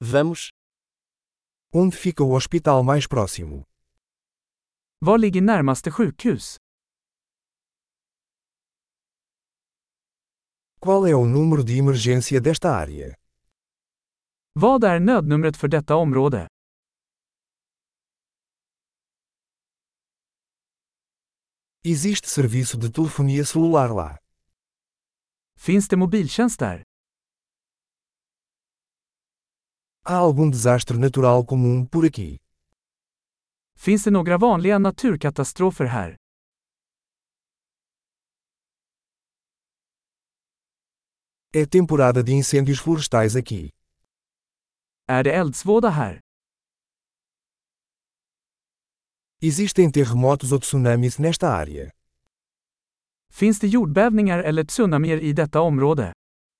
Vamos. Onde fica o hospital mais próximo? Var ligger närmaste sjukhus? Qual é o número de emergência desta área? Vad är nödnumret för detta område? Existe serviço de telefonia celular lá? Finns det mobiltjänst där? Há algum desastre natural comum por aqui? Finns det några vanliga naturkatastrofer här? É temporada de incêndios florestais aqui. Är det eldsvåda här? Existem terremotos ou tsunamis nesta área? Finns det jordbävningar eller tsunamier i detta område?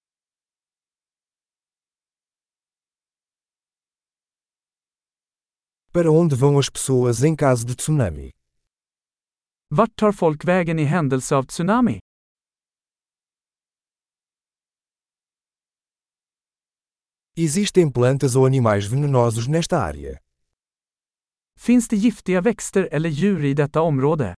Para onde vão as pessoas em caso de tsunami? Vart tar folk vägen i händelse av tsunami? Existem plantas ou animais venenosos nesta área? Finns det giftiga växter eller djur i detta område?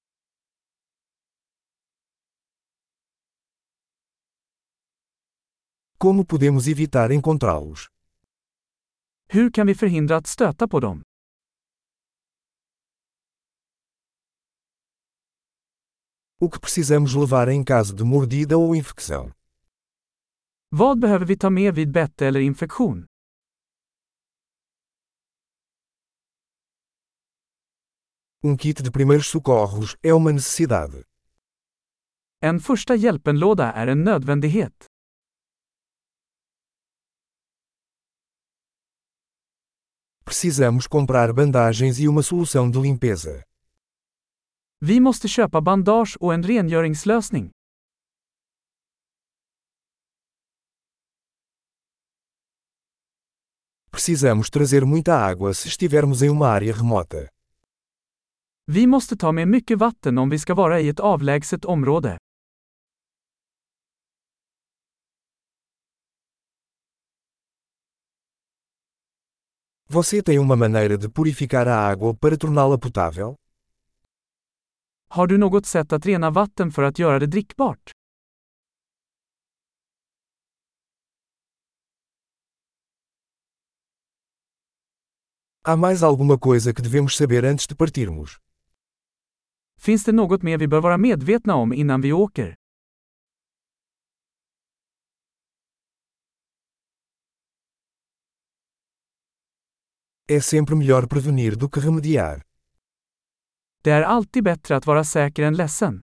Como podemos evitar encontrá-los? Hur kan vi förhindra att stöta på dem? O que precisamos levar em caso de mordida ou infecção? Vad behöver vi ta med vid bett eller infektion? Kit de primeiros socorros é uma necessidade. En första hjälpenlåda är en nödvändighet. Precisamos comprar bandagens e uma solução de limpeza. Vi måste köpa bandage och en rengöringslösning. Precisamos trazer muita água se estivermos em uma área remota. Vi måste ta med mycket vatten om vi ska vara i ett avlägset område. Você tem uma maneira de purificar a água para torná-la potável? Har du något sätt att rena vatten för att göra det drickbart? Há mais alguma coisa que devemos saber antes de partirmos? Finns det något mer vi bör vara medvetna om innan vi åker? É sempre melhor prevenir do que remediar. Det är alltid bättre att vara säker än ledsen.